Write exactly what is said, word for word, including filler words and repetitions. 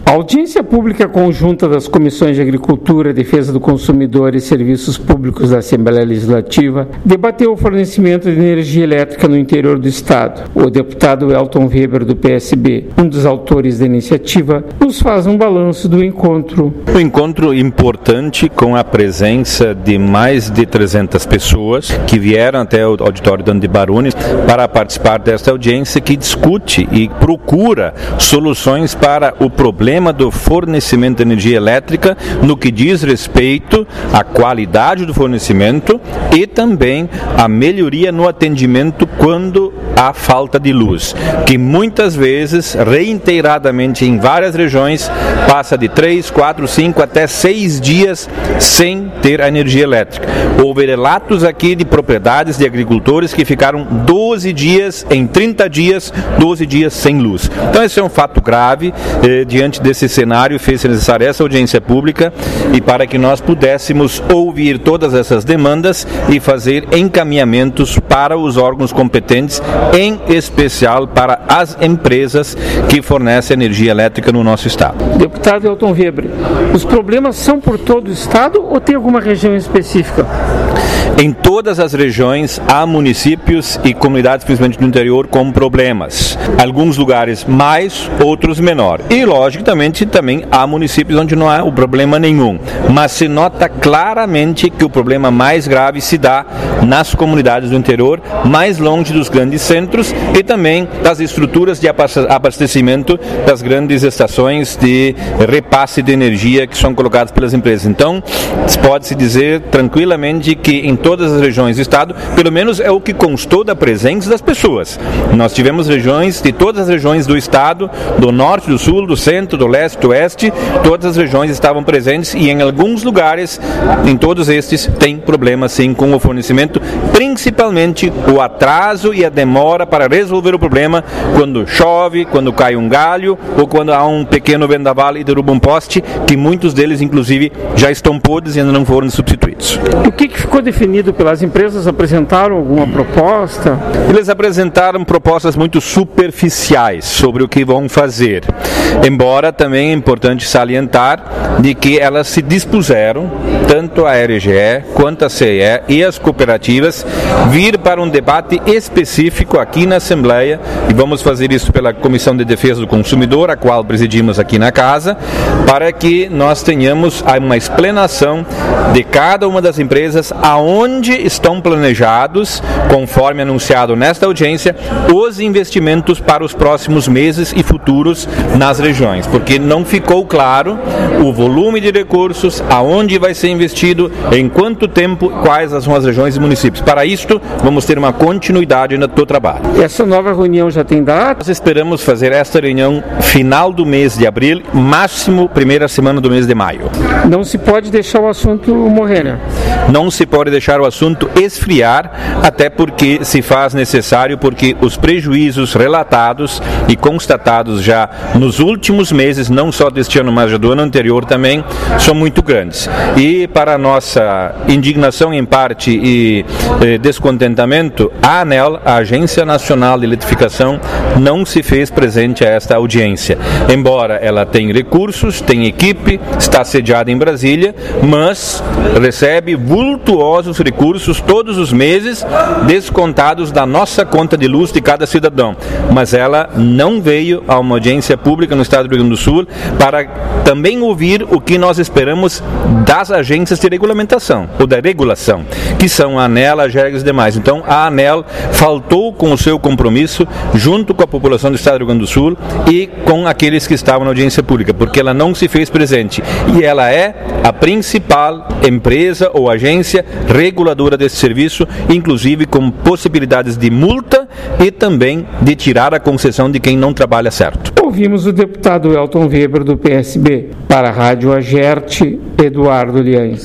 A audiência pública conjunta das Comissões de Agricultura, Defesa do Consumidor e Serviços Públicos da Assembleia Legislativa debateu o fornecimento de energia elétrica no interior do Estado. O deputado Elton Weber, do P S B, um dos autores da iniciativa, nos faz um balanço do encontro. Um encontro importante com a presença de mais de trezentas pessoas que vieram até o auditório Dante Baroni para participar desta audiência que discute e procura soluções para o problema do fornecimento de energia elétrica no que diz respeito à qualidade do fornecimento e também à melhoria no atendimento quando há falta de luz, que muitas vezes, reiteradamente em várias regiões, passa de três, quatro, cinco até seis dias sem ter a energia elétrica. Houve relatos aqui de propriedades de agricultores que ficaram doze dias, em trinta dias, doze dias sem luz. Então esse é um fato grave. Eh, diante desse cenário, fez-se necessária essa audiência pública e para que nós pudéssemos ouvir todas essas demandas e fazer encaminhamentos para os órgãos competentes, em especial para as empresas que fornecem energia elétrica no nosso estado. Deputado Elton Weber, os problemas são por todo o estado ou tem alguma região específica? Em todas as regiões há municípios e comunidades, principalmente do interior, com problemas. Alguns lugares mais, outros menor. E, logicamente, também há municípios onde não há o problema nenhum. Mas se nota claramente que o problema mais grave se dá nas comunidades do interior, mais longe dos grandes centros e também das estruturas de abastecimento das grandes estações de repasse de energia que são colocadas pelas empresas. Então, pode-se dizer tranquilamente que em todas as regiões do estado, pelo menos é o que constou da presença das pessoas. Nós tivemos regiões de todas as regiões do estado, do norte, do sul, do centro, do leste, do oeste, todas as regiões estavam presentes e em alguns lugares, em todos estes, tem problemas sim com o fornecimento, principalmente o atraso e a demora para resolver o problema quando chove, quando cai um galho ou quando há um pequeno vendaval e derruba um poste, que muitos deles inclusive já estão podres e ainda não foram substituídos. O que, que ficou definido pelas empresas? Apresentaram alguma proposta? Eles apresentaram propostas muito superficiais sobre o que vão fazer, embora também é importante salientar de que elas se dispuseram, tanto a R G E quanto a C E E e as cooperativas, vir para um debate específico aqui na Assembleia, e vamos fazer isso pela Comissão de Defesa do Consumidor, a qual presidimos aqui na casa, para que nós tenhamos uma explanação de cada uma das empresas aonde estão planejados, conforme anunciado nesta audiência, os investimentos para os próximos meses e futuros nas regiões, porque não ficou claro o volume de recursos, aonde vai ser investido, em quanto tempo, quais são as regiões e municípios. Para isto, vamos ter uma continuidade no teu trabalho. Essa nova reunião já tem data? Nós esperamos fazer esta reunião final do mês de abril, máximo primeira semana do mês de maio. Não se pode deixar o assunto morrer, né? Não se pode deixar o assunto esfriar, até porque se faz necessário, porque os prejuízos relatados e constatados já nos últimos meses, não só deste ano, mas já do ano anterior também, são muito grandes. E para nossa indignação em parte e eh, descontentamento, a ANEEL, a Agência Nacional de Eletrificação, não se fez presente a esta audiência. Embora ela tenha recursos, tem equipe, está sediada em Brasília, mas recebe vultuosos recursos todos os meses, descontados da nossa conta de luz de cada cidadão. Mas ela não veio a uma audiência pública no estado do Rio Grande do Sul para também ouvir o que nós esperamos das agências de regulamentação, ou da regulação, que são a ANEEL, a AGERGS e os demais. Então a ANEEL faltou com o seu compromisso junto com a população do estado do Rio Grande do Sul e com aqueles que estavam na audiência pública, porque ela não se fez presente. E ela é a principal empresa ou agência reguladora desse serviço, inclusive com possibilidades de multa e também de tirar a concessão de quem não trabalha certo. Ouvimos o deputado Elton Weber, do P S B. Para a Rádio Agerte, Eduardo Liães.